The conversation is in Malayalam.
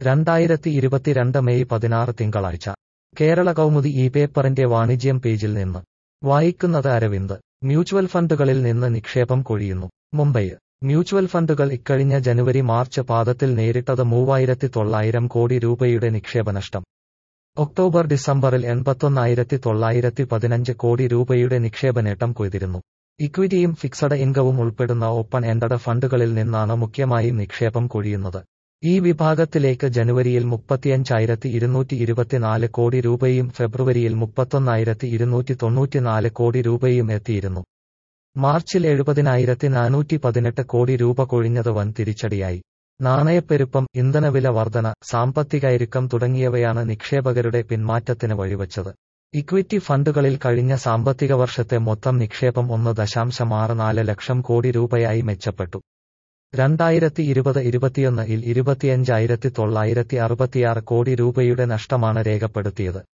2022 മെയ് 16 തിങ്കളാഴ്ച കേരള കൗമുദി ഈ പേപ്പറിന്റെ വാണിജ്യം പേജിൽ നിന്ന് വായിക്കുന്നത് അരവിന്ദ്. മ്യൂച്വൽ ഫണ്ടുകളിൽ നിന്ന് നിക്ഷേപം കൊഴിയുന്നു. മുംബൈ. മ്യൂച്വൽ ഫണ്ടുകൾ ഇക്കഴിഞ്ഞ ജനുവരി മാർച്ച് പാദത്തിൽ നേരിട്ടത് 3900 കോടി രൂപയുടെ നിക്ഷേപനഷ്ടം. ഒക്ടോബർ ഡിസംബറിൽ 81,915 കോടി രൂപയുടെ നിക്ഷേപനേട്ടം കൊയ്തിരുന്നു. ഇക്വിറ്റിയും ഫിക്സഡ് ഇൻകവും ഉൾപ്പെടുന്ന ഓപ്പൺ എൻഡഡ് ഫണ്ടുകളിൽ നിന്നാണ് മുഖ്യമായും നിക്ഷേപം കൊഴിയുന്നത്. ഈ വിഭാഗത്തിലേക്ക് ജനുവരിയിൽ 35,224 കോടി രൂപയും ഫെബ്രുവരിയിൽ 31,294 കോടി രൂപയും എത്തിയിരുന്നു. മാർച്ചിൽ 70,418 കോടി രൂപ കൊഴിഞ്ഞത് വൻ തിരിച്ചടിയായി. നാണയപ്പെരുപ്പം, ഇന്ധനവില വർധന, സാമ്പത്തികൈരുക്കം തുടങ്ങിയവയാണ് നിക്ഷേപകരുടെ പിന്മാറ്റത്തിന് വഴിവച്ചത്. ഇക്വിറ്റി ഫണ്ടുകളിൽ കഴിഞ്ഞ സാമ്പത്തിക വർഷത്തെ മൊത്തം നിക്ഷേപം 1.64 ലക്ഷം കോടി രൂപയായി മെച്ചപ്പെട്ടു. 2020-21 ൽ 25,966 കോടി രൂപയുടെ നഷ്ടമാണ് രേഖപ്പെടുത്തിയത്.